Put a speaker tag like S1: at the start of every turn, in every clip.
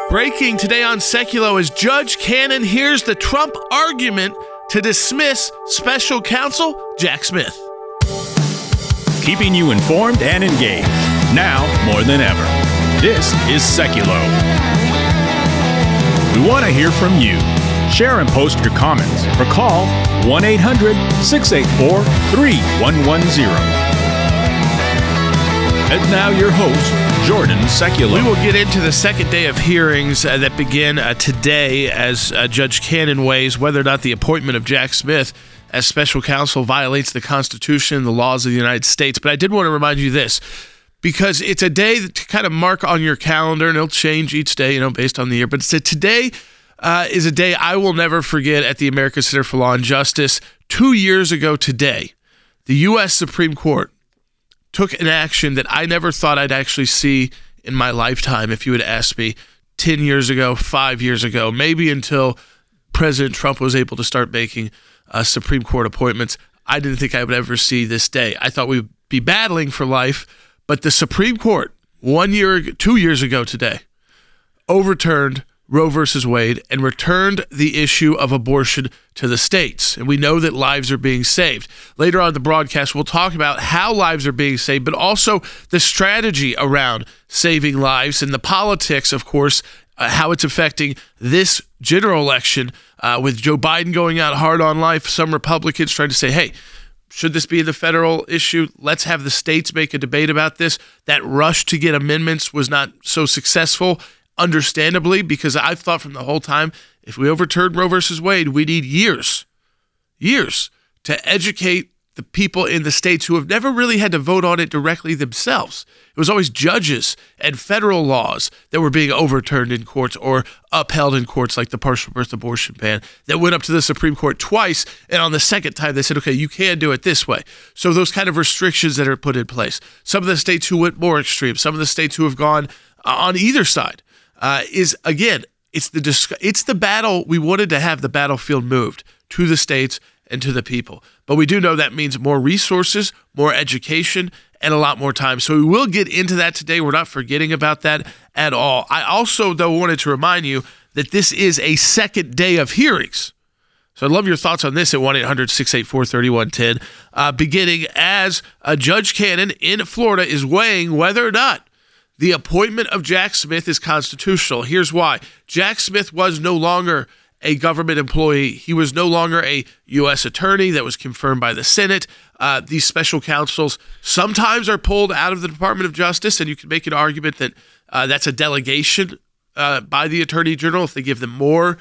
S1: Breaking today on Seculo is Judge Cannon hears the Trump argument to dismiss special counsel Jack Smith.
S2: Keeping you informed and engaged, now more than ever. This is Seculo. We want to hear from you. Share and post your comments or call 1-800-684-3110. And now your host, Jordan Seculo.
S1: We will get into the second day of hearings that begin today as Judge Cannon weighs whether or not the appointment of Jack Smith as special counsel violates the Constitution and the laws of the United States. But I did want to remind you this, because it's a day to kind of mark on your calendar, and it'll change each day, based on the year. But today is a day I will never forget at the American Center for Law and Justice. 2 years ago today, the U.S. Supreme Court took an action that I never thought I'd actually see in my lifetime if you had asked me 10 years ago, 5 years ago, maybe until President Trump was able to start making Supreme Court appointments. I didn't think I would ever see this day. I thought we'd be battling for life, but the Supreme Court 2 years ago today overturned Roe versus Wade and returned the issue of abortion to the states. And we know that lives are being saved. Later on in the broadcast, we'll talk about how lives are being saved, but also the strategy around saving lives and the politics, of course, how it's affecting this general election with Joe Biden going out hard on life. Some Republicans trying to say, hey, should this be the federal issue? Let's have the states make a debate about this. That rush to get amendments was not so successful, understandably, because I've thought from the whole time, if we overturn Roe versus Wade, we need years to educate the people in the states who have never really had to vote on it directly themselves. It was always judges and federal laws that were being overturned in courts or upheld in courts, like the partial birth abortion ban that went up to the Supreme Court twice. And on the second time, they said, okay, you can do it this way. So those kind of restrictions that are put in place. Some of the states who went more extreme, some of the states who have gone on either side, it's the battle. We wanted to have the battlefield moved to the states and to the people. But we do know that means more resources, more education, and a lot more time. So we will get into that today. We're not forgetting about that at all. I also, though, wanted to remind you that this is a second day of hearings. So I'd love your thoughts on this at 1-800-684-3110, beginning as Judge Cannon in Florida is weighing whether or not the appointment of Jack Smith is constitutional. Here's why. Jack Smith was no longer a government employee. He was no longer a U.S. attorney that was confirmed by the Senate. These special counsels sometimes are pulled out of the Department of Justice, and you can make an argument that that's a delegation by the Attorney General if they give them more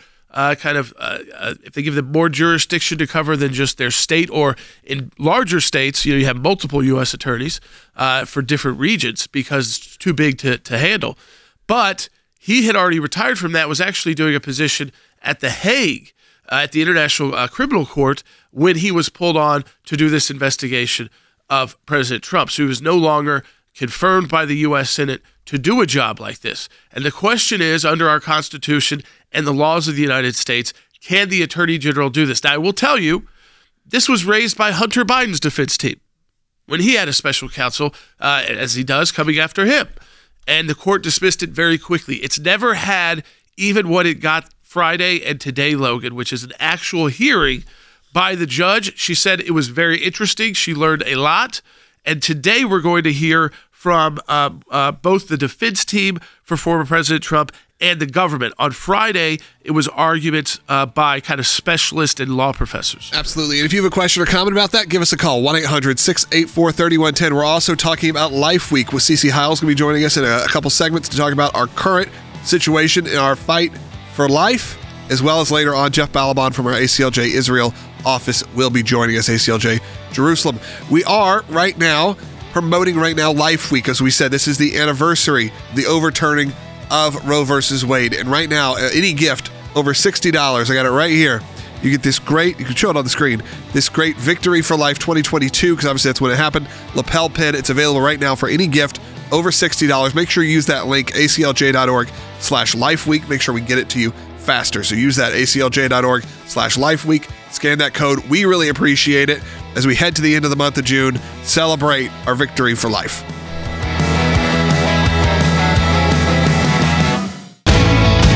S1: if they give them more jurisdiction to cover than just their state, or in larger states, you have multiple U.S. attorneys for different regions because it's too big to handle. But he had already retired from that, was actually doing a position at The Hague, at the International Criminal Court, when he was pulled on to do this investigation of President Trump. So he was no longer confirmed by the U.S. Senate to do a job like this. And the question is, under our Constitution and the laws of the United States, can the Attorney General do this? Now, I will tell you, this was raised by Hunter Biden's defense team when he had a special counsel, as he does, coming after him. And the court dismissed it very quickly. It's never had even what it got Friday and today, Logan, which is an actual hearing by the judge. She said it was very interesting. She learned a lot. And today we're going to hear from both the defense team for former President Trump and the government. On Friday, it was arguments by kind of specialists and law professors.
S3: Absolutely. And if you have a question or comment about that, give us a call, 1-800-684-3110. We're also talking about Life Week with Cece Hiles going to be joining us in a couple segments to talk about our current situation in our fight for life, as well as later on, Jeff Balaban from our ACLJ Israel office will be joining us, ACLJ Jerusalem. We are promoting Life Week. As we said, this is the anniversary, the overturning of Roe versus Wade. And right now, any gift over $60, I got it right here, you get this great, you can show it on the screen, this great Victory for Life 2022, because obviously that's when it happened, lapel pin. It's available right now for any gift over $60. Make sure you use that link, aclj.org/lifeweek. Make sure we get it to you faster. So use that, aclj.org/lifeweek. Scan that code. We really appreciate it as we head to the end of the month of June, celebrate our Victory for Life.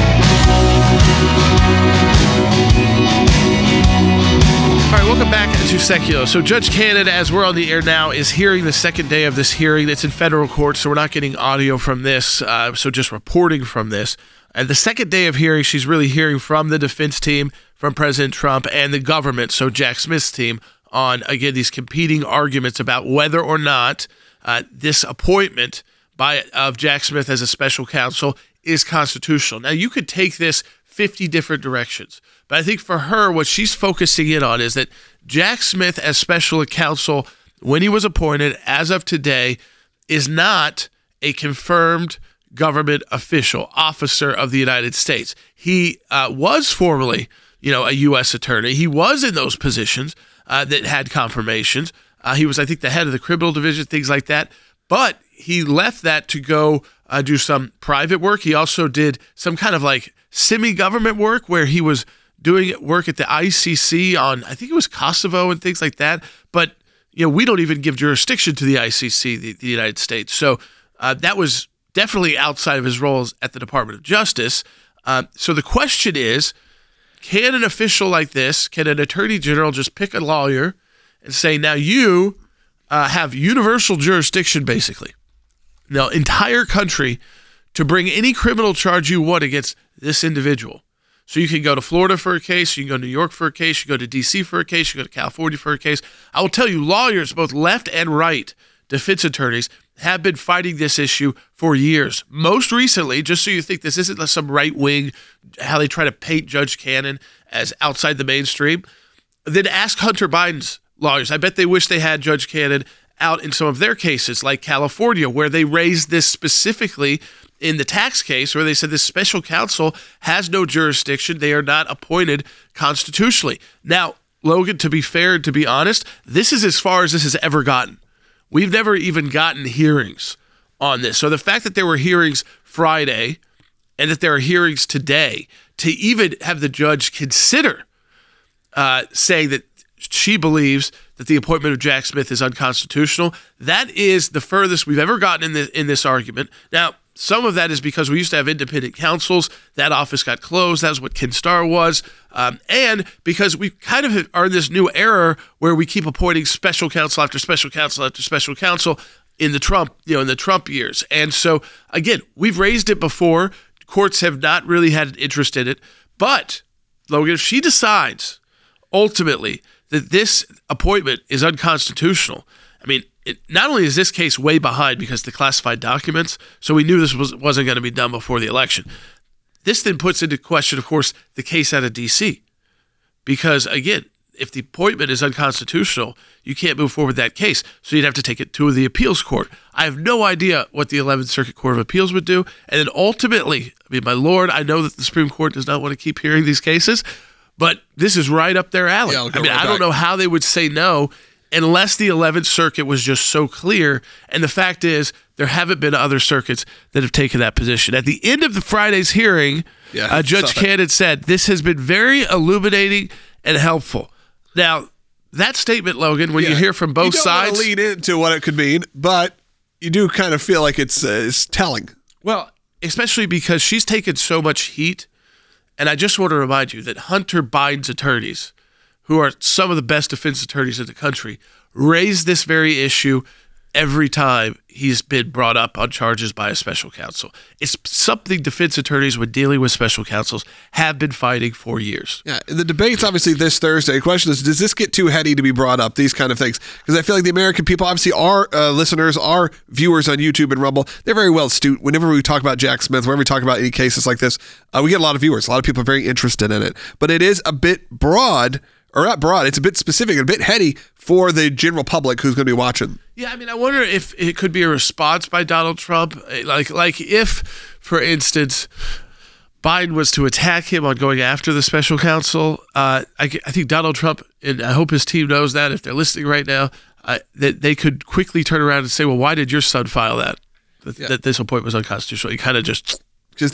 S1: to Seculo. So Judge Cannon, as we're on the air now, is hearing the second day of this hearing. It's in federal court, so we're not getting audio from this, so just reporting from this. And the second day of hearing, she's really hearing from the defense team, from President Trump, and the government, so Jack Smith's team, on, again, these competing arguments about whether or not this appointment of Jack Smith as a special counsel is constitutional. Now, you could take this 50 different directions, but I think for her, what she's focusing in on is that Jack Smith as special counsel, when he was appointed, as of today, is not a confirmed government officer of the United States. He was formerly, a U.S. attorney. He was in those positions that had confirmations. He was, I think, the head of the criminal division, things like that. But he left that to go do some private work. He also did some kind of like semi-government work where he was doing work at the ICC on, I think it was Kosovo and things like that. But, we don't even give jurisdiction to the ICC, the United States. So that was definitely outside of his roles at the Department of Justice. So the question is, can an official like this, can an attorney general just pick a lawyer and say, now you have universal jurisdiction, basically, the entire country, to bring any criminal charge you want against this individual? So you can go to Florida for a case, you can go to New York for a case, you go to D.C. for a case, you go to California for a case. I will tell you, lawyers, both left and right, defense attorneys, have been fighting this issue for years. Most recently, just so you think this isn't some right wing, how they try to paint Judge Cannon as outside the mainstream, then ask Hunter Biden's lawyers. I bet they wish they had Judge Cannon out in some of their cases, like California, where they raised this specifically in the tax case, where they said this special counsel has no jurisdiction. They are not appointed constitutionally. Now, Logan, to be fair and to be honest, this is as far as this has ever gotten. We've never even gotten hearings on this. So the fact that there were hearings Friday and that there are hearings today, to even have the judge consider saying that she believes that the appointment of Jack Smith is unconstitutional, that is the furthest we've ever gotten in this argument. Now, some of that is because we used to have independent counsels. That office got closed. That's what Ken Starr was. And because we kind of are in this new era where we keep appointing special counsel after special counsel after special counsel in the Trump years. And so, again, we've raised it before. Courts have not really had an interest in it. But, Logan, if she decides ultimately that this appointment is unconstitutional, I mean, not only is this case way behind because of the classified documents, so we knew this wasn't going to be done before the election. This then puts into question, of course, the case out of D.C. Because, again, if the appointment is unconstitutional, you can't move forward with that case. So you'd have to take it to the appeals court. I have no idea what the 11th Circuit Court of Appeals would do. And then ultimately, I mean, my Lord, I know that the Supreme Court does not want to keep hearing these cases, but this is right up their alley.
S3: Yeah,
S1: I don't know how they would say no unless the 11th Circuit was just so clear. And the fact is, there haven't been other circuits that have taken that position. At the end of the Friday's hearing, Judge Cannon said, this has been very illuminating and helpful. Now, that statement, Logan, when you hear from both sides,
S3: you don't want to lean into what it could mean, but you do kind of feel like it's telling.
S1: Well, especially because she's taken so much heat. And I just want to remind you that Hunter Biden's attorneys, who are some of the best defense attorneys in the country, raise this very issue every time he's been brought up on charges by a special counsel. It's something defense attorneys, when dealing with special counsels, have been fighting for years.
S3: Yeah, the debate's obviously this Thursday. The question is, does this get too heady to be brought up, these kind of things? Because I feel like the American people, obviously our listeners, our viewers on YouTube and Rumble, they're very well astute. Whenever we talk about Jack Smith, whenever we talk about any cases like this, we get a lot of viewers. A lot of people are very interested in it. But it is a bit broad, or not broad, it's a bit specific, a bit heady for the general public who's going to be watching.
S1: Yeah, I mean, I wonder if it could be a response by Donald Trump. Like if, for instance, Biden was to attack him on going after the special counsel, I think Donald Trump, and I hope his team knows that if they're listening right now, that they could quickly turn around and say, well, why did your son file that this appointment was unconstitutional? You kind of just...
S3: Because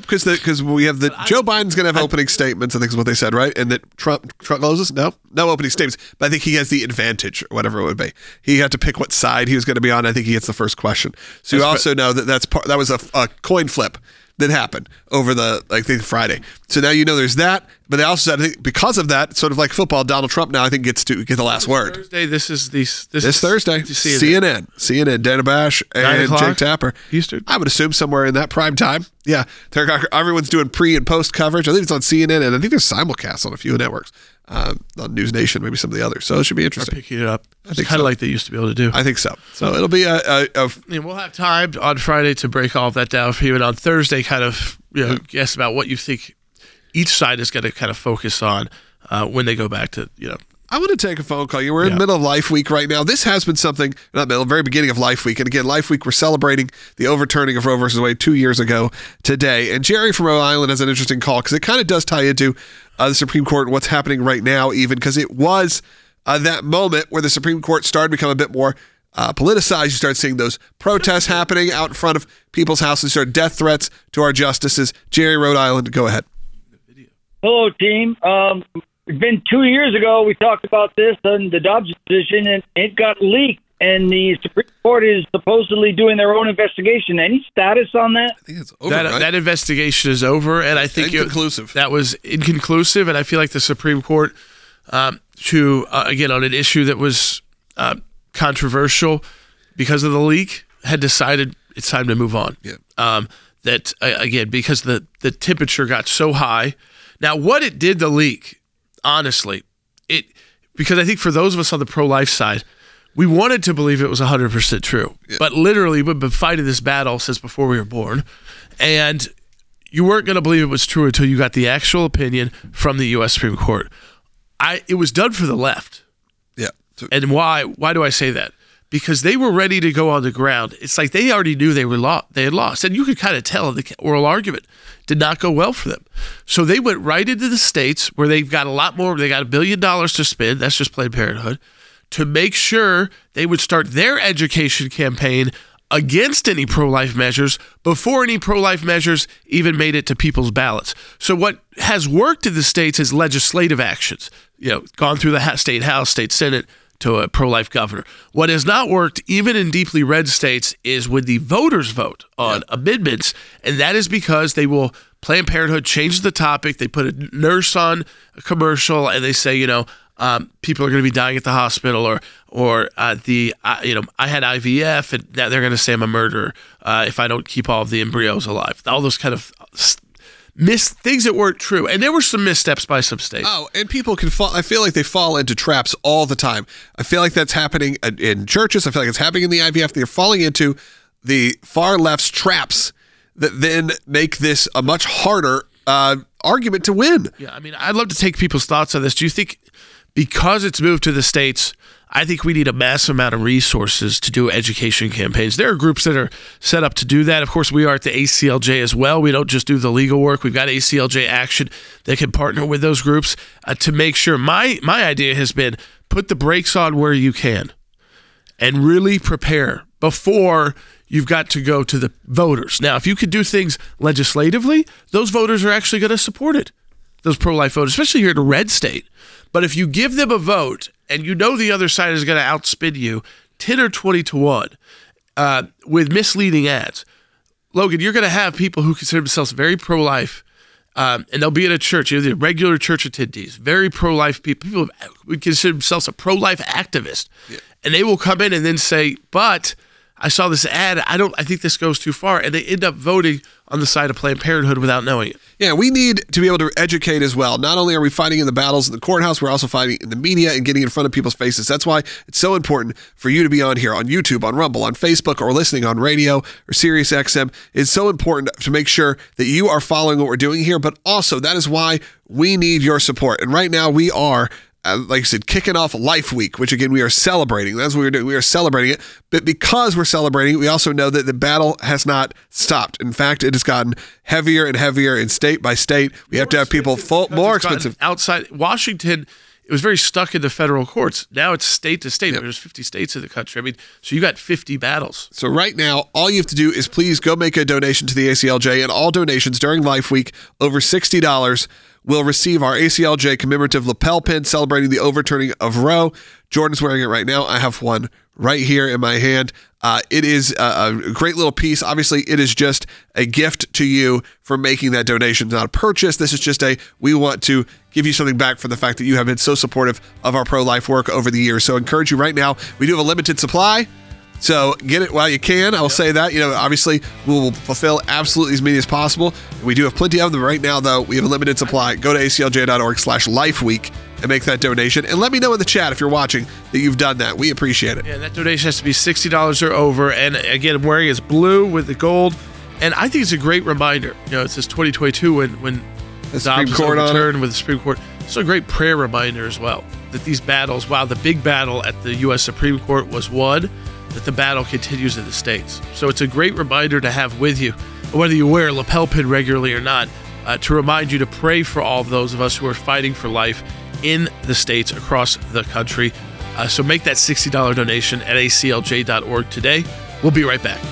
S3: we have Joe Biden's going to have opening statements, I think is what they said, right? And that Trump closes? No opening statements. But I think he has the advantage, or whatever it would be. He had to pick what side he was going to be on. I think he gets the first question. So you also know that that was a coin flip. that happened over the Friday. So now there's that, but they also said, I think because of that, sort of like football, Donald Trump now I think gets to get the last word.
S1: Thursday. This is
S3: Thursday. CNN, Dana Bash and Jake Tapper.
S1: Eastern.
S3: I would assume somewhere in that prime time. Yeah, everyone's doing pre and post coverage. I think it's on CNN, and I think there's simulcasts on a few networks. On News Nation, maybe some of the others. So it should be interesting.
S1: Picking it up. It's kind of like they used to be able to do.
S3: I think so. So it'll be
S1: and we'll have time on Friday to break all of that down for you, and on Thursday, kind of guess about what you think each side is going to kind of focus on when they go back to
S3: I want to take a phone call. We're in the middle of Life Week right now. This has been something, not the very beginning of Life Week. And again, Life Week, we're celebrating the overturning of Roe versus Wade 2 years ago today. And Jerry from Rhode Island has an interesting call because it kind of does tie into the Supreme Court and what's happening right now, even because it was that moment where the Supreme Court started to become a bit more politicized. You start seeing those protests happening out in front of people's houses, start death threats to our justices. Jerry, Rhode Island, go ahead.
S4: Hello, team. It's been 2 years ago we talked about this and the Dobbs decision, and it got leaked, and the Supreme Court is supposedly doing their own investigation. Any status on that?
S3: I think it's over, right?
S1: That investigation is over, and I think
S3: inconclusive.
S1: That was inconclusive, and I feel like the Supreme Court, again, on an issue that was controversial because of the leak, had decided it's time to move on.
S3: Yeah.
S1: That, again, because the temperature got so high. Now, what it did, the leak, honestly, because I think for those of us on the pro-life side, we wanted to believe it was 100% true. Yeah. But literally, we've been fighting this battle since before we were born. And you weren't going to believe it was true until you got the actual opinion from the U.S. Supreme Court. It was done for the left.
S3: Yeah.
S1: And why do I say that? Because they were ready to go on the ground. It's like they already knew they had lost. And you could kind of tell the oral argument did not go well for them. So they went right into the states where they've got a lot more. They got $1 billion to spend. That's just Planned Parenthood. To make sure they would start their education campaign against any pro-life measures before any pro-life measures even made it to people's ballots. So what has worked in the states is legislative actions. Gone through the state House, state Senate, to a pro-life governor. What has not worked, even in deeply red states, is when the voters vote on amendments, and that is because Planned Parenthood changes the topic, they put a nurse on a commercial, and they say, people are going to be dying at the hospital, or I had IVF, and now they're going to say I'm a murderer if I don't keep all of the embryos alive. All those kind of things that weren't true. And there were some missteps by some states.
S3: Oh, and people can fall. I feel like they fall into traps all the time. I feel like that's happening in churches. I feel like it's happening in the IVF. They're falling into the far left's traps that then make this a much harder argument to win.
S1: Yeah, I mean, I'd love to take people's thoughts on this. Do you think because it's moved to the states, I think we need a massive amount of resources to do education campaigns. There are groups that are set up to do that. Of course, we are at the ACLJ as well. We don't just do the legal work. We've got ACLJ Action that can partner with those groups to make sure. My idea has been put the brakes on where you can and really prepare before you've got to go to the voters. Now, if you could do things legislatively, those voters are actually going to support it, those pro-life voters, especially here in a red state. But if you give them a vote and the other side is going to outspin you 10 or 20 to 1 with misleading ads, Logan, you're going to have people who consider themselves very pro-life, and they'll be at a church, the regular church attendees, very pro-life people who would consider themselves a pro-life activist. Yeah. And they will come in and then say, but I saw this ad, I think this goes too far, and they end up voting on the side of Planned Parenthood without knowing it.
S3: Yeah, we need to be able to educate as well. Not only are we fighting in the battles in the courthouse, we're also fighting in the media and getting in front of people's faces. That's why it's so important for you to be on here, on YouTube, on Rumble, on Facebook, or listening on radio or Sirius XM. It's so important to make sure that you are following what we're doing here, but also that is why we need your support. And right now we are, like I said, kicking off Life Week, which again, we are celebrating. That's what we're doing. We are celebrating it. But because we're celebrating it, we also know that the battle has not stopped. In fact, it has gotten heavier and heavier in state by state. We have to have people more expensive.
S1: Outside Washington, it was very stuck in the federal courts. Now it's state to state. Yep. There's 50 states in the country. I mean, so you got 50 battles.
S3: So right now, all you have to do is please go make a donation to the ACLJ, and all donations during Life Week over $60 will receive our ACLJ commemorative lapel pin celebrating the overturning of Roe. Jordan's wearing it right now. I have one right here in my hand. It is a great little piece. Obviously, it is just a gift to you for making that donation, not a purchase. This is just we want to give you something back for the fact that you have been so supportive of our pro-life work over the years. So I encourage you right now. We do have a limited supply, so get it while you can. I'll say that. Obviously, we will fulfill absolutely as many as possible. We do have plenty of them right now, though. We have a limited supply. Go to aclj.org/lifeweek and make that donation. And let me know in the chat if you're watching that you've done that. We appreciate it.
S1: Yeah, that donation has to be $60 or over. And again, I'm wearing is blue with the gold. And I think it's a great reminder. It says 2022 when
S3: the Supreme Court
S1: overturned with the Supreme Court. It's a great prayer reminder as well that these battles, while the big battle at the U.S. Supreme Court was won, that the battle continues in the states. So it's a great reminder to have with you, whether you wear a lapel pin regularly or not, to remind you to pray for all of those of us who are fighting for life in the states across the country. So make that $60 donation at aclj.org today. We'll be right back.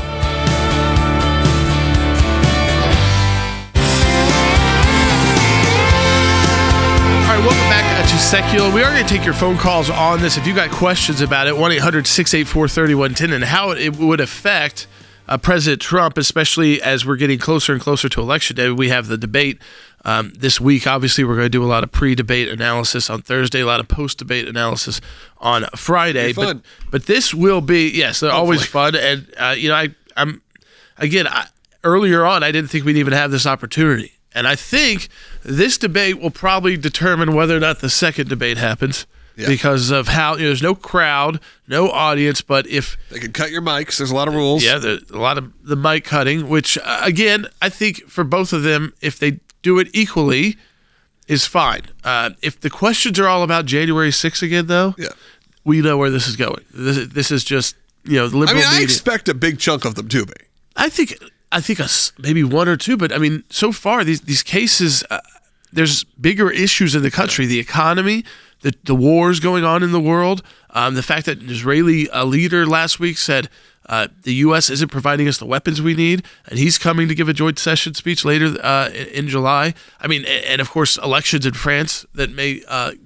S1: All right, welcome back to Secular. We are going to take your phone calls on this. If you got questions about it, 1-800-684-3110 and how it would affect President Trump, especially as we're getting closer and closer to Election Day. We have the debate this week. Obviously, we're going to do a lot of pre-debate analysis on Thursday, a lot of post-debate analysis on Friday. But this will be, yes, they're always fun. And, earlier on, I didn't think we'd even have this opportunity. And I think this debate will probably determine whether or not the second debate happens. Yeah. Because of how there's no crowd, no audience, but if
S3: they can cut your mics, there's a lot of rules.
S1: Yeah, there's a lot of the mic cutting, which again, I think for both of them, if they do it equally, is fine. If the questions are all about January 6th again, though, we know where this is going. This is just the liberal media.
S3: I expect a big chunk of them to be.
S1: I think maybe one or two, but so far these cases, there's bigger issues in the country, the economy. The wars going on in the world, the fact that an Israeli leader last week said the U.S. isn't providing us the weapons we need, and he's coming to give a joint session speech later in July. And of course, elections in France that may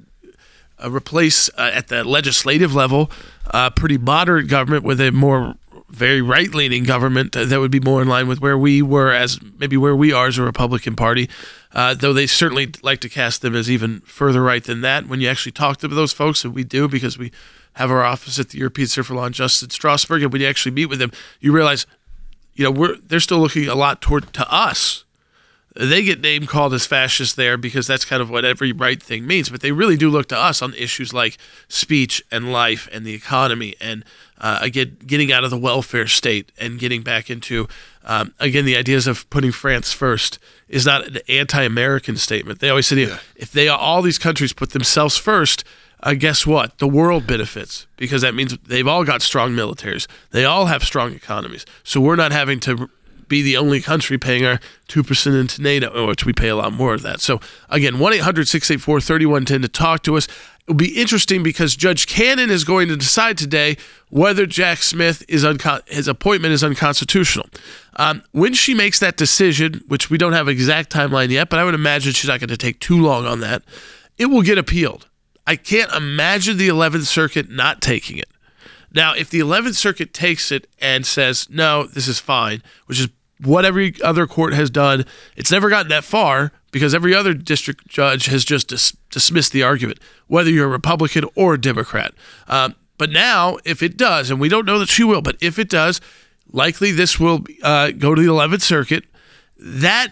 S1: replace at the legislative level a pretty moderate government with a more very right-leaning government that would be more in line with where we were where we are as a Republican Party. Though they certainly like to cast them as even further right than that. When you actually talk to those folks, and we do because we have our office at the European Center for Law and Justice in Strasbourg, and when you actually meet with them, you realize, they're still looking a lot to us. They get name called as fascists there because that's kind of what every right thing means, but they really do look to us on issues like speech and life and the economy and again, getting out of the welfare state and getting back into, again, the ideas of putting France first is not an anti-American statement. They always say, if all these countries put themselves first, guess what? The world benefits because that means they've all got strong militaries. They all have strong economies. So we're not having to be the only country paying our 2% into NATO, which we pay a lot more of that. So again, 1-800-684-3110 to talk to us. It'll be interesting because Judge Cannon is going to decide today whether Jack Smith his appointment is unconstitutional. When she makes that decision, which we don't have an exact timeline yet, but I would imagine she's not going to take too long on that, it will get appealed. I can't imagine the 11th Circuit not taking it. Now, if the 11th Circuit takes it and says, no, this is fine, which is what every other court has done, it's never gotten that far because every other district judge has just dismissed the argument, whether you're a Republican or a Democrat. But now, if it does, and we don't know that she will, but if it does, likely this will go to the 11th Circuit. That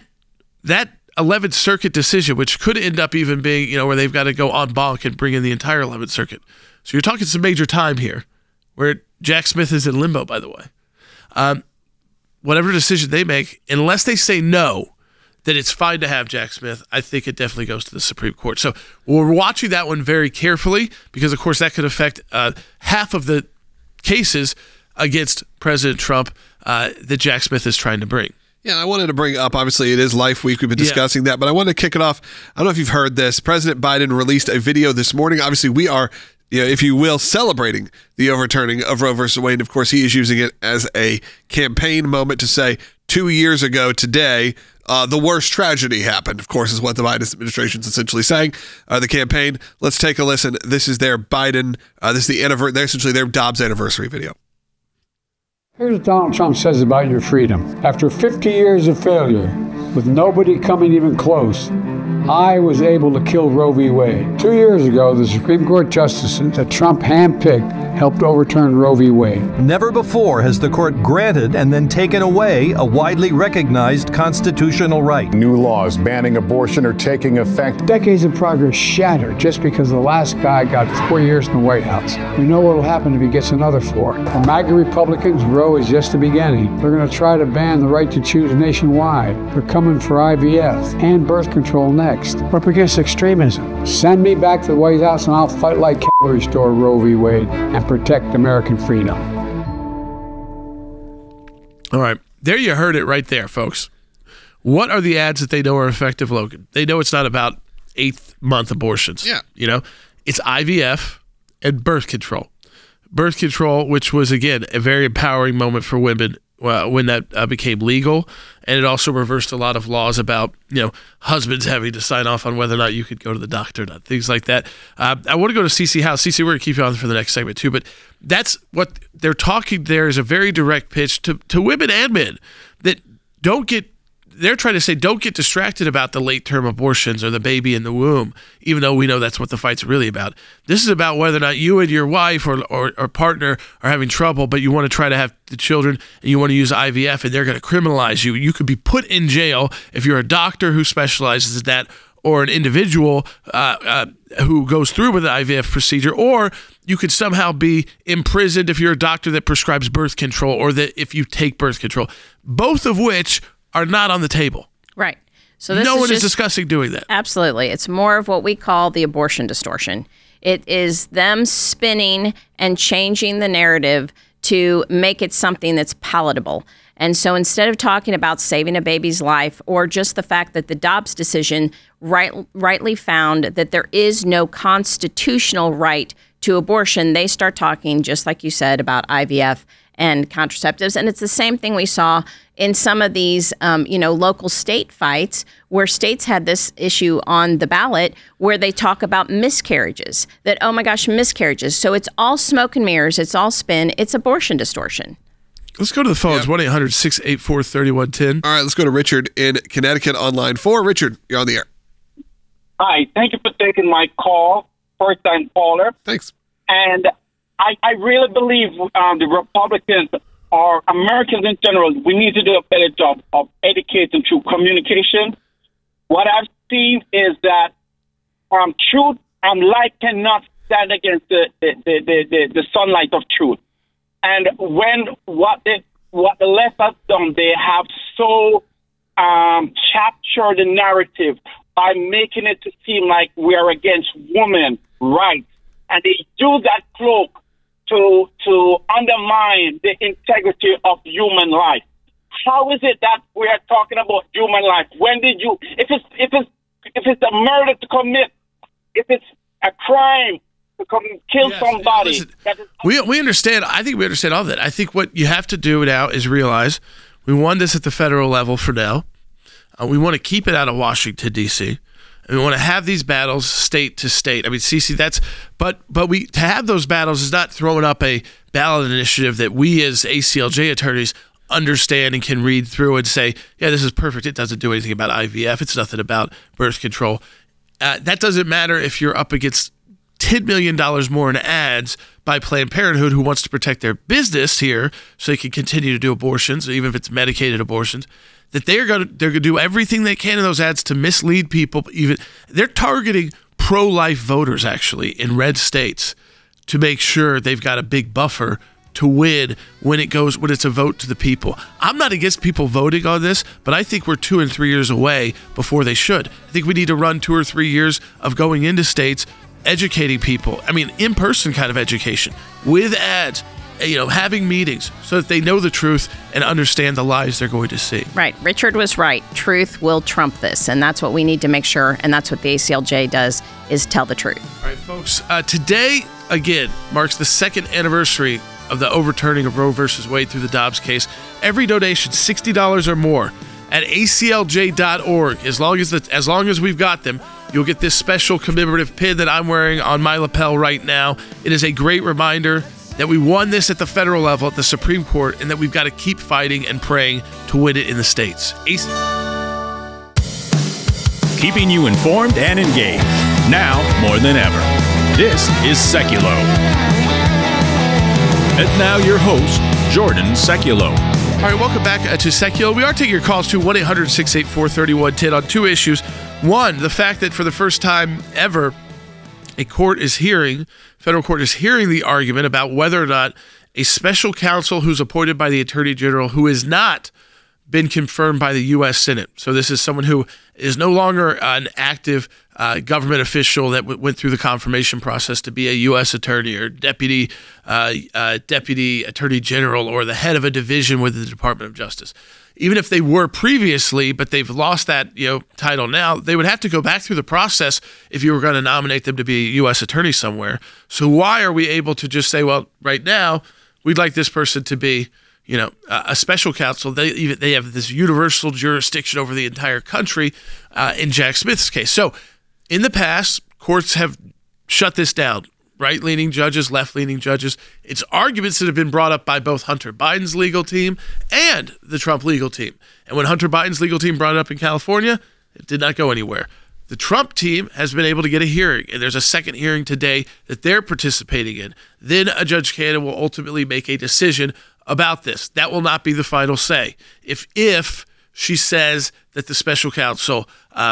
S1: 11th Circuit decision, which could end up even being, where they've got to go en banc and bring in the entire 11th Circuit. So you're talking some major time here, where Jack Smith is in limbo, by the way. Whatever decision they make, unless they say no, that it's fine to have Jack Smith, I think it definitely goes to the Supreme Court. So we're watching that one very carefully because, of course, that could affect half of the cases against President Trump that Jack Smith is trying to bring.
S3: Yeah, I wanted to bring up, obviously, it is Life Week. We've been discussing that, but I wanted to kick it off. I don't know if you've heard this. President Biden released a video this morning. Obviously, we are, if you will, celebrating the overturning of Roe v. Wade. Of course, he is using it as a campaign moment to say 2 years ago today, the worst tragedy happened, of course, is what the Biden administration's essentially saying. The campaign. Let's take a listen. This is their Biden. This is essentially their Dobbs anniversary video.
S5: Here's what Donald Trump says about your freedom. After 50 years of failure, with nobody coming even close, I was able to kill Roe v. Wade. 2 years ago, the Supreme Court justices that Trump handpicked helped overturn Roe v. Wade.
S6: Never before has the court granted and then taken away a widely recognized constitutional right.
S7: New laws banning abortion are taking effect.
S5: Decades of progress shattered just because the last guy got 4 years in the White House. We know what will happen if he gets another 4. For MAGA Republicans, Roe is just the beginning. They're going to try to ban the right to choose nationwide. They're coming for IVF and birth control next. We're up against extremism. Send me back to the White House and I'll fight like hell to restore Roe v. Wade and protect American freedom.
S1: All right. There you heard it right there, folks. What are the ads that they know are effective, Logan? They know it's not about 8th-month abortions.
S3: Yeah.
S1: You know, it's IVF and birth control. Birth control, which was, again, a very empowering moment for women when that became legal. And it also reversed a lot of laws about, husbands having to sign off on whether or not you could go to the doctor or not, things like that. I want to go to CC House. CC, we're going to keep you on for the next segment too, but that's what they're talking there is a very direct pitch to women and men that they're trying to say, don't get distracted about the late-term abortions or the baby in the womb, even though we know that's what the fight's really about. This is about whether or not you and your wife or partner are having trouble, but you want to try to have the children and you want to use IVF, and they're going to criminalize you. You could be put in jail if you're a doctor who specializes in that, or an individual who goes through with the IVF procedure, or you could somehow be imprisoned if you're a doctor that prescribes birth control, or that if you take birth control, both of which are not on the table.
S8: Right. So this
S1: no one is
S8: just
S1: discussing doing that.
S8: Absolutely. It's more of what we call the abortion distortion. It is them spinning and changing the narrative to make it something that's palatable. And so instead of talking about saving a baby's life, or just the fact that the Dobbs decision rightly found that there is no constitutional right to abortion, they start talking, just like you said, about IVF and contraceptives. And it's the same thing we saw in some of these, local state fights where states had this issue on the ballot where they talk about miscarriages, that, oh my gosh, miscarriages. So it's all smoke and mirrors. It's all spin. It's abortion distortion.
S1: Let's go to the phones, 1-800-684-3110.
S3: All right, let's go to Richard in Connecticut on line 4. Richard, you're on the air.
S9: Hi, thank you for taking my call, first-time caller.
S3: Thanks.
S9: And I really believe the Republicans or Americans in general, we need to do a better job of educating through communication. What I've seen is that truth and light cannot stand against the sunlight of truth. And when what the left has done, they have so captured the narrative by making it to seem like we are against women rights, and they use that cloak to undermine the integrity of human life. How is it that we are talking about human life? When did you? If it's a murder to commit, if it's a crime to kill somebody.
S1: Listen, we understand. I think we understand all of that. I think what you have to do now is realize we won this at the federal level for now. We want to keep it out of Washington, D.C. And we want to have these battles state to state. I mean, CC, but to have those battles is not throwing up a ballot initiative that we as ACLJ attorneys understand and can read through and say, yeah, this is perfect. It doesn't do anything about IVF. It's nothing about birth control. That doesn't matter if you're up against $10 million more in ads by Planned Parenthood, who wants to protect their business here so they can continue to do abortions, even if it's medicated abortions, that they're going to do everything they can in those ads to mislead people. Even they're targeting pro-life voters, actually, in red states to make sure they've got a big buffer to win when it's a vote to the people. I'm not against people voting on this, but I think we're 2 and 3 years away before they should. I think we need to run 2 or 3 years of going into states, educating people. I mean, in-person kind of education with ads, having meetings so that they know the truth and understand the lies they're going to see.
S8: Right. Richard was right. Truth will trump this. And that's what we need to make sure. And that's what the ACLJ does, is tell the truth.
S1: All right, folks. Today, again, marks the 2nd anniversary of the overturning of Roe versus Wade through the Dobbs case. Every donation, $60 or more, at aclj.org. As long as we've got them, you'll get this special commemorative pin that I'm wearing on my lapel right now. It is a great reminder that we won this at the federal level at the Supreme Court, and that we've got to keep fighting and praying to win it in the states.
S2: Keeping you informed and engaged, now more than ever. This is Seculo. And now your host, Jordan Seculo.
S1: All right, welcome back to Seculo. We are taking your calls to 1-800-684-3110 on two issues. One, the fact that for the first time ever, federal court is hearing the argument about whether or not a special counsel who's appointed by the Attorney General, who has not been confirmed by the U.S. Senate. So this is someone who is no longer an active government official that went through the confirmation process to be a U.S. attorney or deputy attorney general or the head of a division with the Department of Justice. Even if they were previously, but they've lost that title now, they would have to go back through the process if you were going to nominate them to be a U.S. attorney somewhere. So why are we able to just say, well, right now, we'd like this person to be a special counsel? They have this universal jurisdiction over the entire country in Jack Smith's case. So in the past, courts have shut this down. Right-leaning judges, left-leaning judges. It's arguments that have been brought up by both Hunter Biden's legal team and the Trump legal team. And when Hunter Biden's legal team brought it up in California, it did not go anywhere. The Trump team has been able to get a hearing, and there's a second hearing today that they're participating in. Then a Judge Cannon will ultimately make a decision about this. That will not be the final say. If she says that the special counsel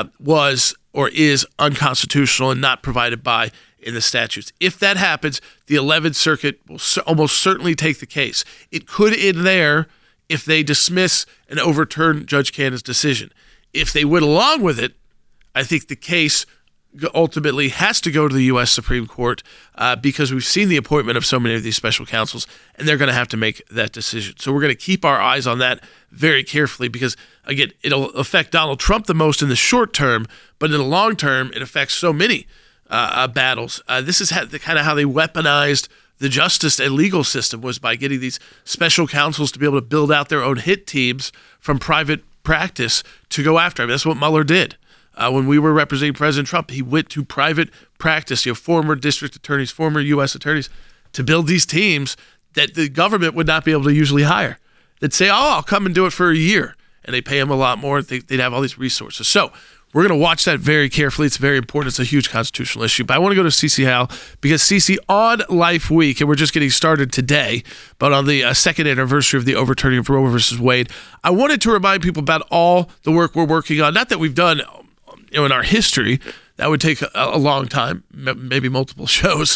S1: was or is unconstitutional and not provided by in the statutes. If that happens, the 11th Circuit will almost certainly take the case. It could end there if they dismiss and overturn Judge Cannon's decision. If they went along with it, I think the case ultimately has to go to the U.S. Supreme Court because we've seen the appointment of so many of these special counsels, and they're going to have to make that decision. So we're going to keep our eyes on that very carefully because, again, it'll affect Donald Trump the most in the short term, but in the long term, it affects so many battles. This is kind of how they weaponized the justice and legal system, was by getting these special counsels to be able to build out their own hit teams from private practice to go after him. That's what Mueller did. When we were representing President Trump, he went to private practice, former district attorneys, former U.S. attorneys, to build these teams that the government would not be able to usually hire. They'd say, I'll come and do it for a year. And they pay them a lot more. They'd have all these resources. So we're going to watch that very carefully. It's very important. It's a huge constitutional issue. But I want to go to Cece Howell because Cece, on Life Week, and we're just getting started today, but on the second anniversary of the overturning of Roe versus Wade, I wanted to remind people about all the work we're working on. Not that we've done in our history. That would take a long time, maybe multiple shows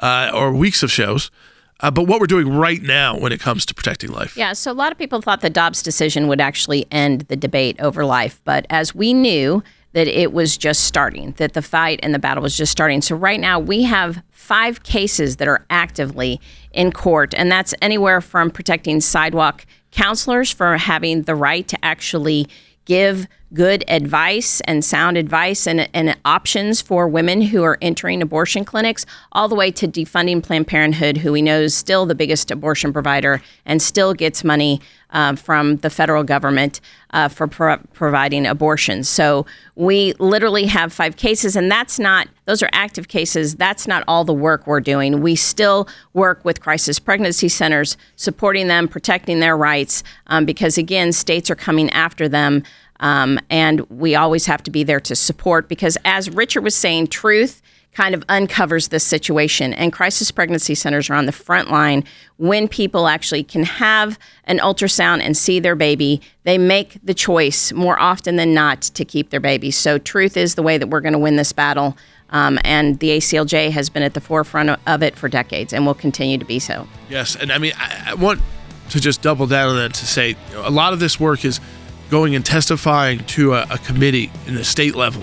S1: or weeks of shows. But what we're doing right now when it comes to protecting life.
S8: Yeah, so a lot of people thought the Dobbs decision would actually end the debate over life. But as we knew that it was just starting, that the fight and the battle was just starting. So right now we have 5 cases that are actively in court. And that's anywhere from protecting sidewalk counselors for having the right to actually give good advice and sound advice and options for women who are entering abortion clinics, all the way to defunding Planned Parenthood, who we know is still the biggest abortion provider and still gets money from the federal government for providing abortions. So we literally have 5 cases, and those are active cases. That's not all the work we're doing. We still work with crisis pregnancy centers, supporting them, protecting their rights, because again, states are coming after them. And we always have to be there to support, because as Richard was saying, truth kind of uncovers this situation, and crisis pregnancy centers are on the front line. When people actually can have an ultrasound and see their baby, they make the choice more often than not to keep their baby. So truth is the way that we're going to win this battle. And the ACLJ has been at the forefront of it for decades and will continue to be so.
S1: Yes. And I mean, I want to just double down on that to say a lot of this work is going and testifying to a committee in the state level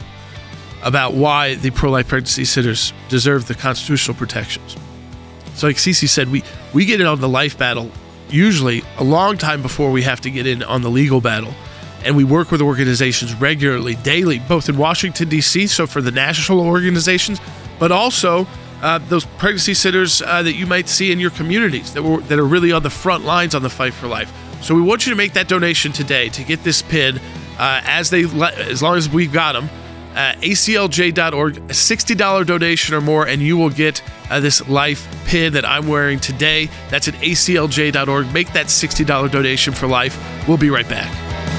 S1: about why the pro-life pregnancy centers deserve the constitutional protections. So like Cece said, we get in on the life battle usually a long time before we have to get in on the legal battle. And we work with organizations regularly, daily, both in Washington, D.C., so for the national organizations, but also those pregnancy centers that you might see in your communities that are really on the front lines on the fight for life. So we want you to make that donation today to get this pin as long as we've got them. ACLJ.org, a $60 donation or more, and you will get this life pin that I'm wearing today. That's at ACLJ.org. Make that $60 donation for life. We'll be right back.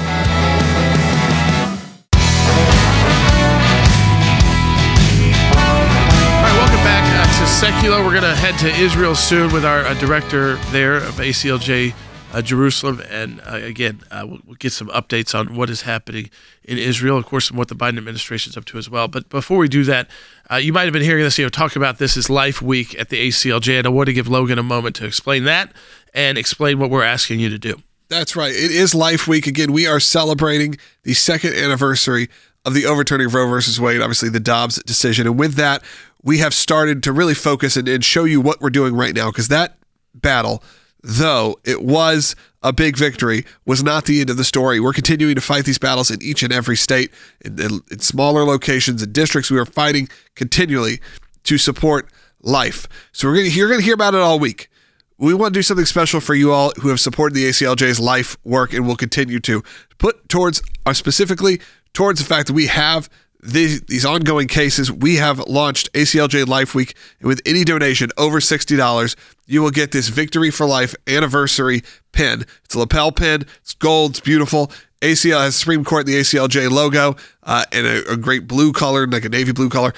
S1: All right, welcome back to Secular. We're going to head to Israel soon with our director there of ACLJ Jerusalem, and again, we'll get some updates on what is happening in Israel, of course, and what the Biden administration is up to as well. But before we do that, you might have been hearing this, talk about this is Life Week at the ACLJ, and I want to give Logan a moment to explain that and explain what we're asking you to do.
S3: That's right. It is Life Week. Again, we are celebrating the second anniversary of the overturning of Roe versus Wade, obviously the Dobbs decision. And with that, we have started to really focus and show you what we're doing right now, because that battle, though it was a big victory, was not the end of the story. We're continuing to fight these battles in each and every state, in smaller locations and districts. We are fighting continually to support life. So you're going to hear about it all week. We want to do something special for you all who have supported the ACLJ's life work and will continue to put towards, specifically towards the fact that we have these ongoing cases. We have launched ACLJ Life Week, and with any donation over $60, you will get this Victory for Life anniversary pin. It's a lapel pin. It's gold. It's beautiful. ACL has Supreme Court, the ACLJ logo, and a great blue color, like a navy blue color.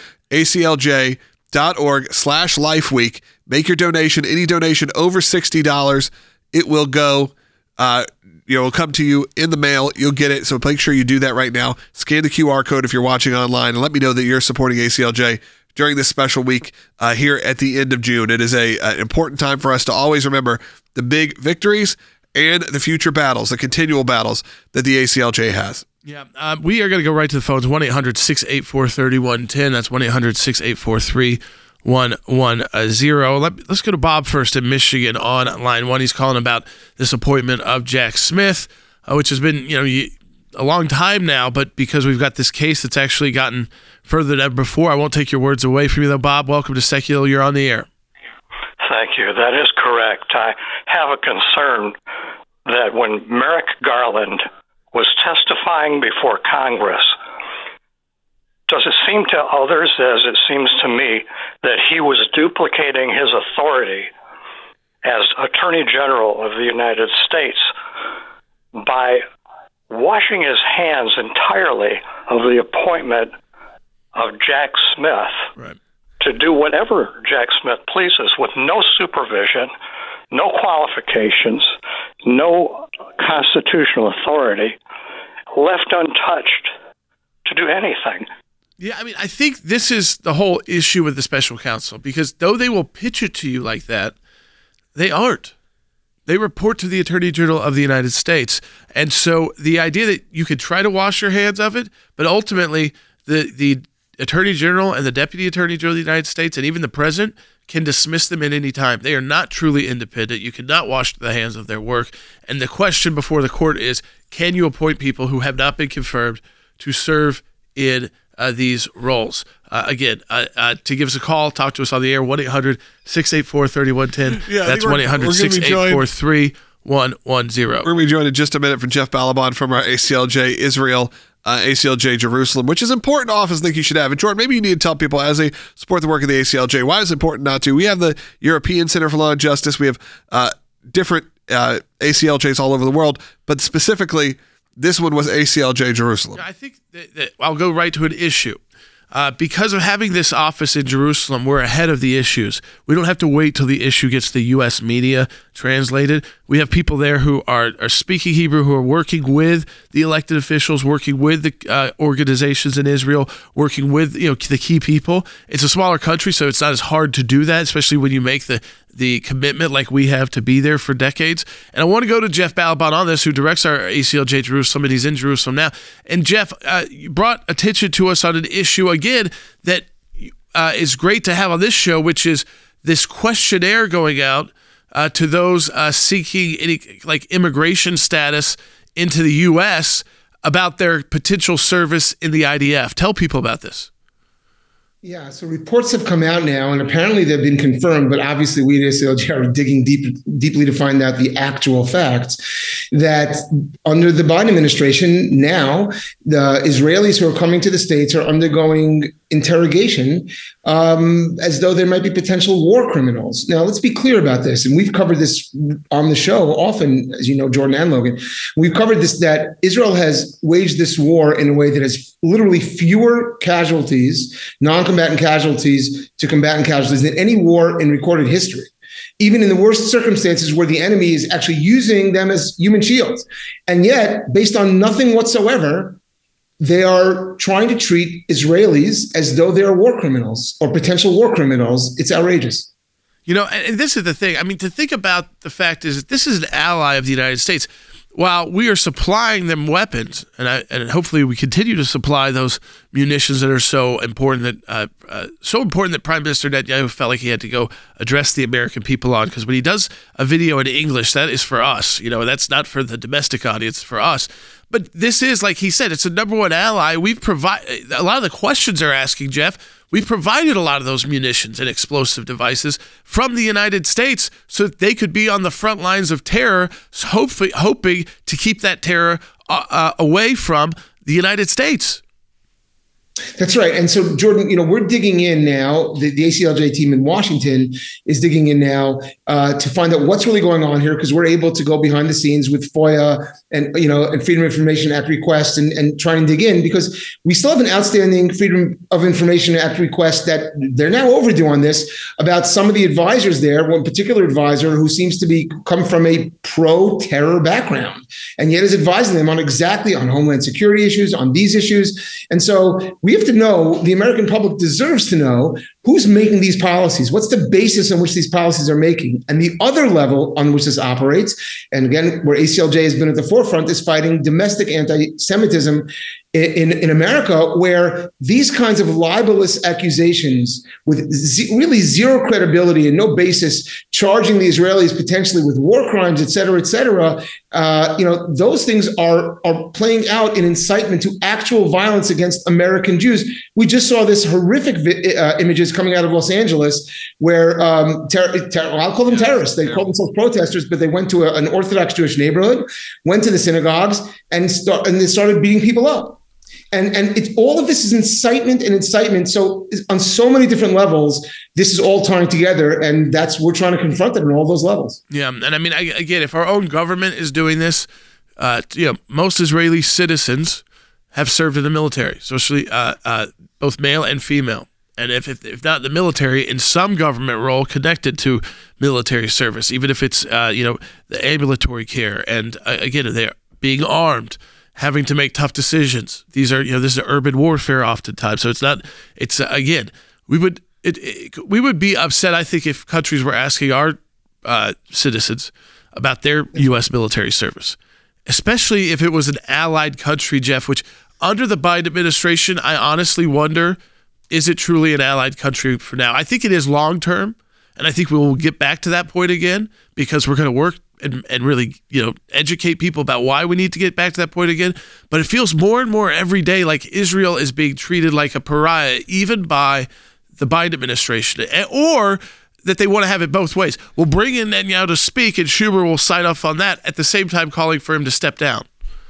S3: ACLJ.org/lifeweek. Make your donation. Any donation over $60, it will go. It'll come to you in the mail. You'll get it. So make sure you do that right now. Scan the QR code if you're watching online, and let me know that you're supporting ACLJ during this special week here at the end of June. It is an important time for us to always remember the big victories and the future battles, the continual battles that the ACLJ has.
S1: Yeah, we are going to go right to the phones, 1-800-684-3110. That's 1-800-684-3110. Let's go to Bob first in Michigan on line one. He's calling about this appointment of Jack Smith, which has been a long time now, but because we've got this case that's actually gotten further than ever before, I won't take your words away from you, though, Bob. Welcome to Secular. You're on the air.
S10: Thank you. That is correct. I have a concern that when Merrick Garland was testifying before Congress, does it seem to others, as it seems to me, that he was duplicating his authority as Attorney General of the United States by washing his hands entirely of the appointment of Jack Smith to do whatever Jack Smith pleases with no supervision, no qualifications, no constitutional authority, left untouched to do anything?
S1: Yeah, I mean, I think this is the whole issue with the special counsel, because though they will pitch it to you like that, they aren't. They report to the Attorney General of the United States. And so the idea that you could try to wash your hands of it, but ultimately the Attorney General and the Deputy Attorney General of the United States and even the President can dismiss them at any time. They are not truly independent. You cannot wash the hands of their work. And the question before the court is, can you appoint people who have not been confirmed to serve in these roles? Again, to give us a call, talk to us on the air, 1-800-684-3110. That's 1-800-684-3110. We're going
S3: to be joined in just a minute from Jeff Balaban from our ACLJ Israel, ACLJ Jerusalem, which is important office I think you should have. And Jordan, maybe you need to tell people as they support the work of the ACLJ, why is it important not to? We have the European Center for Law and Justice. We have different ACLJs all over the world, but specifically, this one was ACLJ Jerusalem.
S1: I think that I'll go right to an issue. Because of having this office in Jerusalem, we're ahead of the issues. We don't have to wait till the issue gets the U.S. media translated. We have people there who are speaking Hebrew, who are working with the elected officials, working with the organizations in Israel, working with the key people. It's a smaller country, so it's not as hard to do that, especially when you make the commitment like we have to be there for decades. And I want to go to Jeff Balaban on this, who directs our ACLJ Jerusalem, and he's in Jerusalem now. And Jeff, you brought attention to us on an issue, again, that is great to have on this show, which is this questionnaire going out to those seeking any immigration status into the U.S. about their potential service in the IDF. Tell people about this.
S11: Yeah, so reports have come out now, and apparently they've been confirmed, but obviously we at ACLJ are digging deeply to find out the actual facts, that under the Biden administration now, the Israelis who are coming to the States are undergoing interrogation as though there might be potential war criminals. Now, let's be clear about this, and we've covered this on the show often, as you know, Jordan and Logan. We've covered this, that Israel has waged this war in a way that has literally fewer casualties, non-combatant casualties to combatant casualties than any war in recorded history, even in the worst circumstances where the enemy is actually using them as human shields. And yet, based on nothing whatsoever, they are trying to treat Israelis as though they are war criminals or potential war criminals. It's outrageous.
S1: You know, and this is the thing. I mean, to think about the fact is that this is an ally of the United States. While we are supplying them weapons, and hopefully we continue to supply those munitions that are so important that Prime Minister Netanyahu felt like he had to go address the American people on, because when he does a video in English, that is for us. You know, that's not for the domestic audience, for us. But this is, like he said, it's a number one ally. We've provided a lot of the questions they're asking, Jeff. We've provided a lot of those munitions and explosive devices from the United States so that they could be on the front lines of terror, hoping to keep that terror away from the United States.
S11: That's right. And so, Jordan, you know, we're digging in now. The ACLJ team in Washington is digging in now to find out what's really going on here, because we're able to go behind the scenes with FOIA and, you know, and Freedom of Information Act requests and try and dig in, because we still have an outstanding Freedom of Information Act request that they're now overdue on this, about some of the advisors there. One particular advisor who seems to come from a pro-terror background, and yet is advising them on Homeland Security issues, on these issues. And so we have to know, the American public deserves to know, who's making these policies, what's the basis on which these policies are making. And the other level on which this operates, and again, where ACLJ has been at the forefront, is fighting domestic anti-Semitism in America, where these kinds of libelous accusations with really zero credibility and no basis, charging the Israelis potentially with war crimes, et cetera, you know, those things are playing out in incitement to actual violence against American Jews. We just saw this horrific images coming out of Los Angeles, where I'll call them terrorists. They call themselves protesters, but they went to an Orthodox Jewish neighborhood, went to the synagogues, and they started beating people up. And all of this is incitement. So on so many different levels, this is all tying together, and we're trying to confront it on all those levels.
S1: Yeah, and I mean, again, if our own government is doing this, you know, most Israeli citizens have served in the military, especially both male and female. And if not the military, in some government role connected to military service, even if it's you know, the ambulatory care, and again, they're being armed, having to make tough decisions. These are, you know, this is urban warfare oftentimes. So again, we would be upset, I think, if countries were asking our citizens about their U.S. military service, especially if it was an allied country, Jeff, which under the Biden administration, I honestly wonder, is it truly an allied country for now? I think it is long term, and I think we will get back to that point again, because we're going to work and really, you know, educate people about why we need to get back to that point again. But it feels more and more every day like Israel is being treated like a pariah, even by the Biden administration, or that they want to have it both ways. We'll bring in Netanyahu to speak, and Schumer will sign off on that, at the same time calling for him to step down.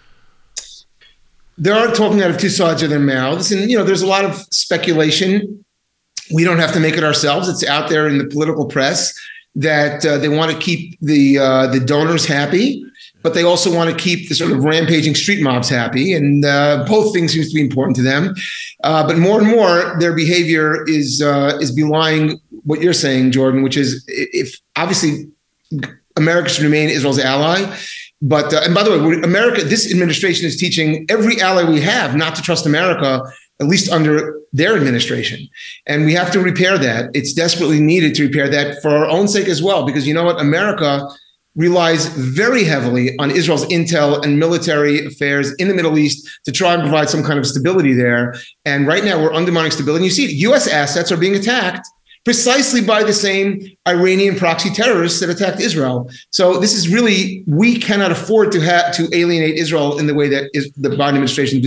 S11: They are talking out of two sides of their mouths. And, you know, there's a lot of speculation. We don't have to make it ourselves. It's out there in the political press that they want to keep the donors happy, but they also want to keep the sort of rampaging street mobs happy. And both things seems to be important to them. But more and more, their behavior is belying what you're saying, Jordan, which is, if obviously America should remain Israel's ally. But and by the way, this administration is teaching every ally we have not to trust America, at least under their administration. And we have to repair that. It's desperately needed to repair that for our own sake as well, because you know what? America relies very heavily on Israel's intel and military affairs in the Middle East to try and provide some kind of stability there. And right now we're undermining stability. And you see, U.S. assets are being attacked precisely by the same Iranian proxy terrorists that attacked Israel. So this is really, we cannot afford to alienate Israel in the way that the Biden administration has been doing.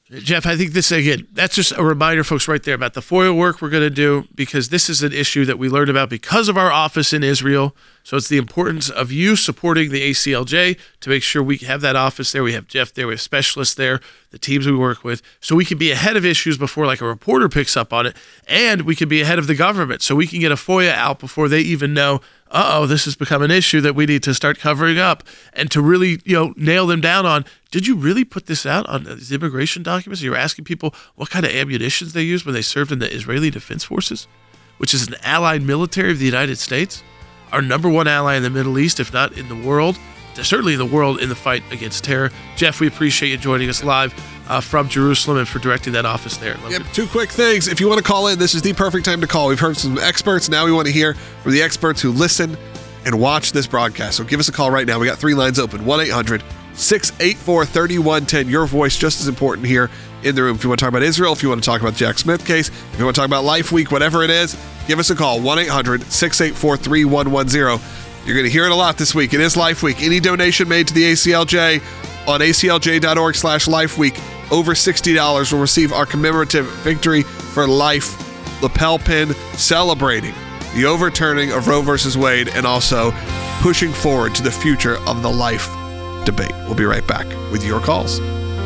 S1: Jeff, I think this, again, that's just a reminder, folks, right there about the FOIA work we're going to do, because this is an issue that we learned about because of our office in Israel. So it's the importance of you supporting the ACLJ to make sure we have that office there. We have Jeff there. We have specialists there, the teams we work with, so we can be ahead of issues before like a reporter picks up on it, and we can be ahead of the government so we can get a FOIA out before they even know, this has become an issue that we need to start covering up, and to really, nail them down on, did you really put this out on these immigration documents? You're asking people what kind of ammunitions they used when they served in the Israeli Defense Forces, which is an allied military of the United States, our number one ally in the Middle East, if not in the world, certainly in the world, in the fight against terror. Jeff, we appreciate you joining us live from Jerusalem and for directing that office there.
S3: Yep, 2 quick things. If you want to call in, this is the perfect time to call. We've heard some experts. Now we want to hear from the experts who listen and watch this broadcast. So give us a call right now. We got 3 lines open, 1-800-684-3110. Your voice just as important here in the room. If you want to talk about Israel, if you want to talk about the Jack Smith case, if you want to talk about Life Week, whatever it is, give us a call, 1-800-684-3110. You're going to hear it a lot this week. It is Life Week. Any donation made to the ACLJ on aclj.org/lifeweek over $60 will receive our commemorative Victory for Life lapel pin celebrating the overturning of Roe versus Wade and also pushing forward to the future of the life debate. We'll be right back with your calls.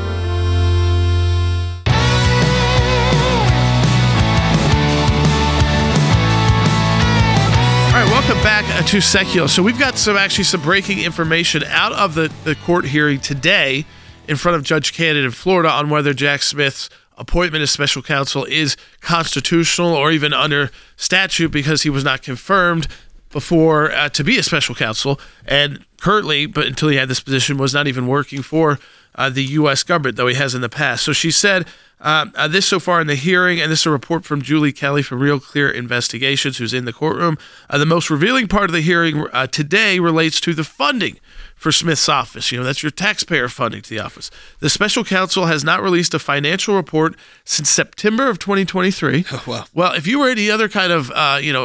S1: All right, welcome back to Secular. So we've got some breaking information out of the court hearing today in front of Judge Cannon in Florida on whether Jack Smith's appointment as special counsel is constitutional or even under statute, because he was not confirmed before to be a special counsel, and currently, but until he had this position, was not even working for the U.S. government, though he has in the past. So she said this so far in the hearing, and this is a report from Julie Kelly from Real Clear Investigations, who's in the courtroom. The most revealing part of the hearing today relates to the funding for Smith's office. That's your taxpayer funding to the office. The special counsel has not released a financial report since September of 2023.
S3: Oh, wow.
S1: Well, if you were any other kind of,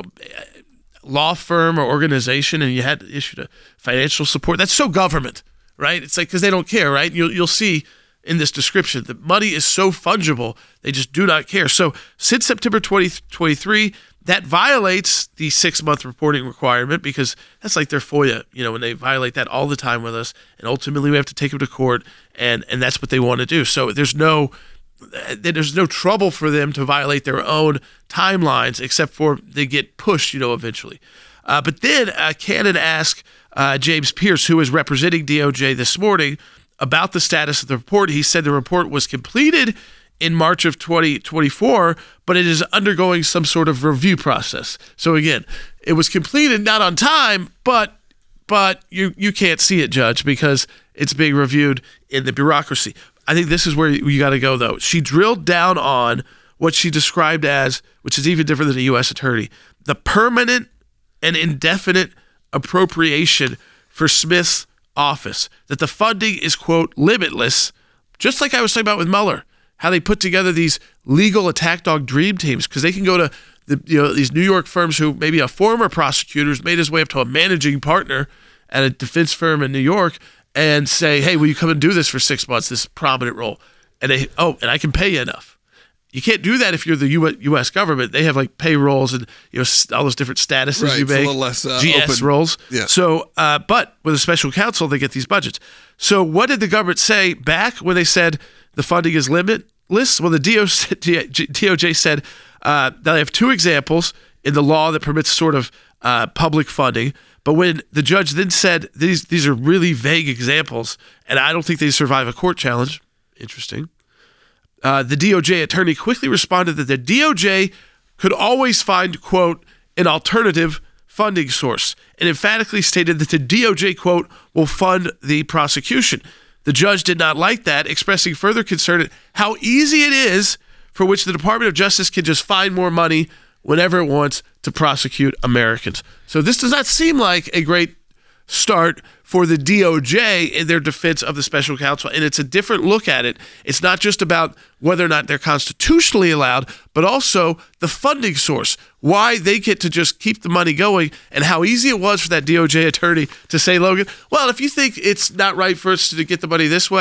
S1: law firm or organization and you had issued a financial support, that's so government, right? It's like, because they don't care, right? You'll see in this description that money is so fungible, they just do not care. So since September 2023, that violates the 6-month reporting requirement, because that's like their FOIA, when they violate that all the time with us, and ultimately we have to take them to court, and that's what they want to do. So there's no trouble for them to violate their own timelines, except for they get pushed, eventually. But then Cannon asked James Pierce, who is representing DOJ this morning, about the status of the report. He said the report was completed in March of 2024, but it is undergoing some sort of review process. So again, it was completed not on time, but you can't see it, Judge, because it's being reviewed in the bureaucracy. I think this is where you got to go, though. She drilled down on what she described as, which is even different than a U.S. attorney, the permanent and indefinite appropriation for Smith's office, that the funding is, quote, limitless, just like I was talking about with Mueller, how they put together these legal attack dog dream teams, because they can go to these New York firms who maybe a former prosecutor's made his way up to a managing partner at a defense firm in New York and say, hey, will you come and do this for 6 months, this prominent role? And and I can pay you enough. You can't do that if you're the U.S. government. They have like payrolls and all those different statuses
S3: right,
S1: you make.
S3: It's a little less
S1: GS
S3: open.
S1: roles.
S3: Yeah.
S1: So, but with a special counsel, they get these budgets. So what did the government say back when they said the funding is limitless? Well, the DOJ said that they have 2 examples in the law that permits sort of public funding. But when the judge then said these are really vague examples, and I don't think they survive a court challenge, interesting, the DOJ attorney quickly responded that the DOJ could always find, quote, an alternative funding source, and emphatically stated that the DOJ, quote, will fund the prosecution. The judge did not like that, expressing further concern at how easy it is for which the Department of Justice can just find more money whenever it wants to prosecute Americans. So this does not seem like a great start for the DOJ in their defense of the special counsel, and it's a different look at it. It's not just about whether or not they're constitutionally allowed, but also the funding source, why they get to just keep the money going, and how easy it was for that DOJ attorney to say, Logan, well, if you think it's not right for us to get the money this way,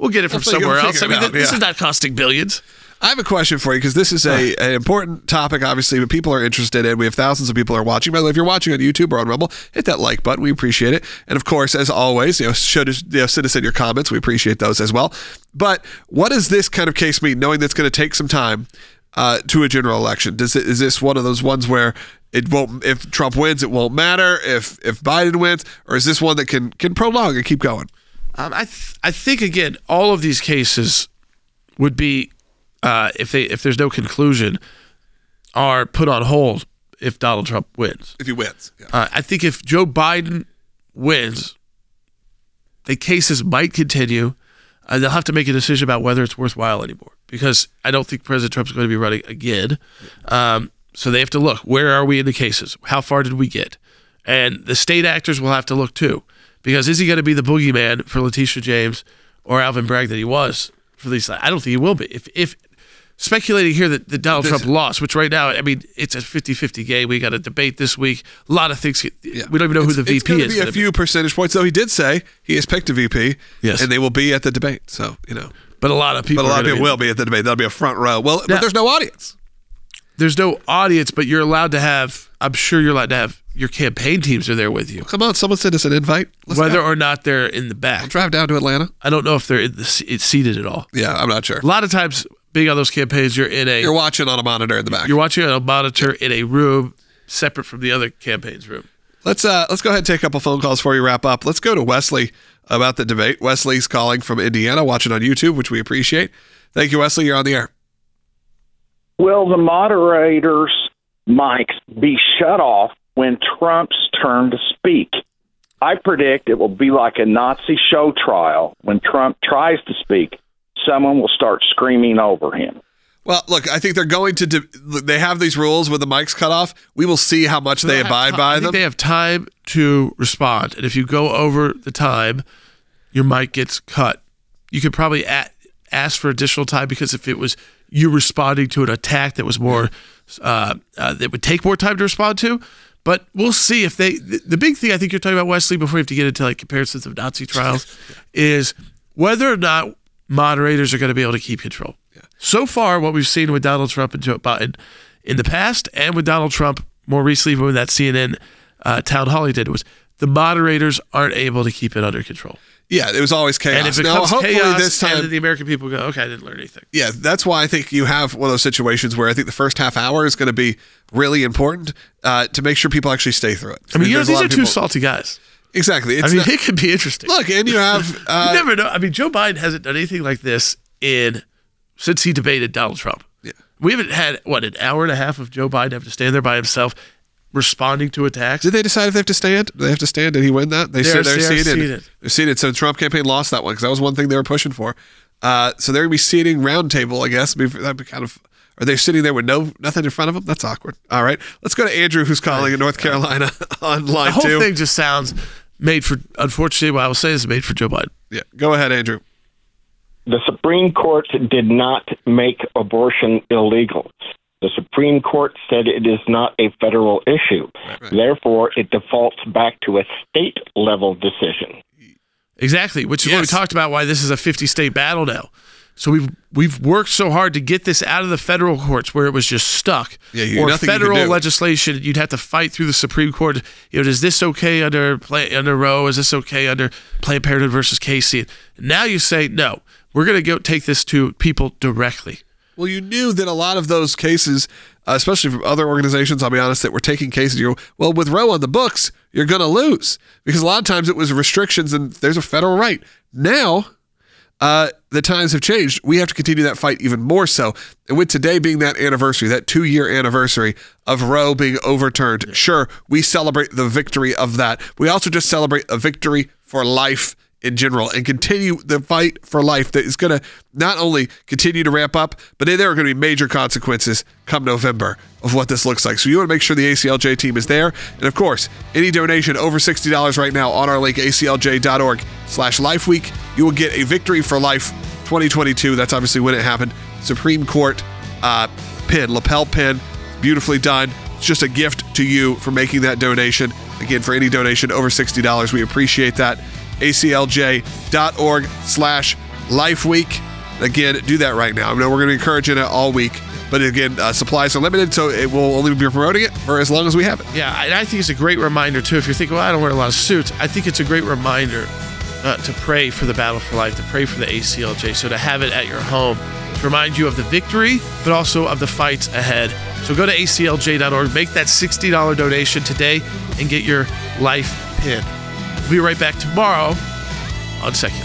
S1: We'll get it from somewhere else. I mean, this is not costing billions.
S3: I have a question for you because this is an important topic, obviously, but people are interested in. We have thousands of people who are watching. By the way, if you're watching on YouTube or on Rumble, hit that like button. We appreciate it. And of course, as always, send us in your comments. We appreciate those as well. But what does this kind of case mean, knowing that's going to take some time to a general election? Is this one of those ones where it won't? If Trump wins, it won't matter. If Biden wins, or is this one that can prolong and keep going?
S1: I think again, all of these cases would be. If there's no conclusion, are put on hold if Donald Trump wins.
S3: If he wins. Yeah.
S1: I think if Joe Biden wins, the cases might continue. They'll have to make a decision about whether it's worthwhile anymore because I don't think President Trump's going to be running again. So they have to look, where are we in the cases? How far did we get? And the state actors will have to look too because is he going to be the boogeyman for Letitia James or Alvin Bragg that he was for these? I don't think he will be. If speculating here that Donald Trump lost, which right now, I mean, it's a 50-50 game. We got a debate this week. A lot of things. We don't even know who the VP is.
S3: It's going to be a few percentage points, though. He did say he has picked a VP, and they will be at the debate. So,
S1: But a lot of people
S3: will be at the debate. That'll be a front row. Well, but there's no audience.
S1: There's no audience, but you're allowed to have, I'm sure you're allowed to have, your campaign teams are there with you.
S3: Come on, someone send us an invite.
S1: Whether or not they're in the back.
S3: We'll drive down to Atlanta.
S1: I don't know if they're it's seated at all.
S3: Yeah, I'm not sure.
S1: A lot of times, being on those campaigns, you're
S3: watching on a monitor in the back.
S1: You're watching on a monitor in a room separate from the other campaign's room.
S3: Let's go ahead and take a couple phone calls before we wrap up. Let's go to Wesley about the debate. Wesley's calling from Indiana, watching on YouTube, which we appreciate. Thank you, Wesley. You're on the air.
S12: Will the moderators' mics be shut off when Trump's turn to speak? I predict it will be like a Nazi show trial. When Trump tries to speak, someone will start screaming over him.
S3: Well, look, I think they're going to they have these rules with the mics cut off. We will see how much they abide by them.
S1: I think they have time to respond. And if you go over the time, your mic gets cut. You could probably ask for additional time because if it was you responding to an attack that was more, that would take more time to respond to. But we'll see if the big thing I think you're talking about, Wesley, before we have to get into like comparisons of Nazi trials, is whether or not moderators are going to be able to keep control. Yeah. So far, what we've seen with Donald Trump and Joe Biden in the past and with Donald Trump more recently when that CNN town hall he did was the moderators aren't able to keep it under control.
S3: Yeah, it was always chaos.
S1: And it becomes chaos, this time, and the American people go, okay, I didn't learn anything.
S3: Yeah, that's why I think you have one of those situations where I think the first half hour is going to be really important to make sure people actually stay through it.
S1: I mean, these are two salty guys.
S3: Exactly.
S1: It could be interesting.
S3: Look, and you have...
S1: you never know. I mean, Joe Biden hasn't done anything like this since he debated Donald Trump.
S3: Yeah.
S1: We haven't had, an hour and a half of Joe Biden have to stand there by himself responding to attacks.
S3: Did they decide if they have to stand? Do they have to stand? Did he win that? They're seated. They're seated. So the Trump campaign lost that one because that was one thing they were pushing for. So they're going to be seating round table, I guess. That'd be kind of... Are they sitting there with nothing in front of them? That's awkward. All right. Let's go to Andrew, who's calling in North Carolina on line 2.
S1: The whole thing just sounds made for, unfortunately, what I will say is made for Joe Biden.
S3: Yeah. Go ahead, Andrew.
S12: The Supreme Court did not make abortion illegal. The Supreme Court said it is not a federal issue. Right. Therefore, it defaults back to a state-level decision.
S1: Exactly, which is what we talked about, why this is a 50-state battle now. So we've worked so hard to get this out of the federal courts where it was just stuck.
S3: Yeah,
S1: or federal legislation, you'd have to fight through the Supreme Court. Is this okay under Roe? Is this okay under Planned Parenthood versus Casey? Now you say, no, we're going to go take this to people directly.
S3: Well, you knew that a lot of those cases, especially from other organizations, I'll be honest, that were taking cases, with Roe on the books, you're going to lose. Because a lot of times it was restrictions and there's a federal right. Now, the times have changed. We have to continue that fight even more so. And with today being that anniversary, that 2-year anniversary of Roe being overturned, sure, we celebrate the victory of that. We also just celebrate a victory for life in general and continue the fight for life that is going to not only continue to ramp up, but there are going to be major consequences come November of what this looks like. So you want to make sure the ACLJ team is there. And of course, any donation over $60 right now on our link, aclj.org/lifeweek, you will get a Victory for Life 2022. That's obviously when it happened. Supreme Court pin, lapel pin, beautifully done. It's just a gift to you for making that donation. Again, for any donation over $60, we appreciate that. aclj.org/lifeweek. Life Week. Again, do that right now. I know we're going to encourage it all week, but again, supplies are limited, so it will only be promoting it for as long as we have it.
S1: Yeah, and I think it's a great reminder, too. If you're thinking, well, I don't wear a lot of suits, I think it's a great reminder to pray for the battle for life, to pray for the ACLJ, so to have it at your home to remind you of the victory, but also of the fights ahead. So go to aclj.org, make that $60 donation today, and get your life pin. We'll be right back tomorrow on Second.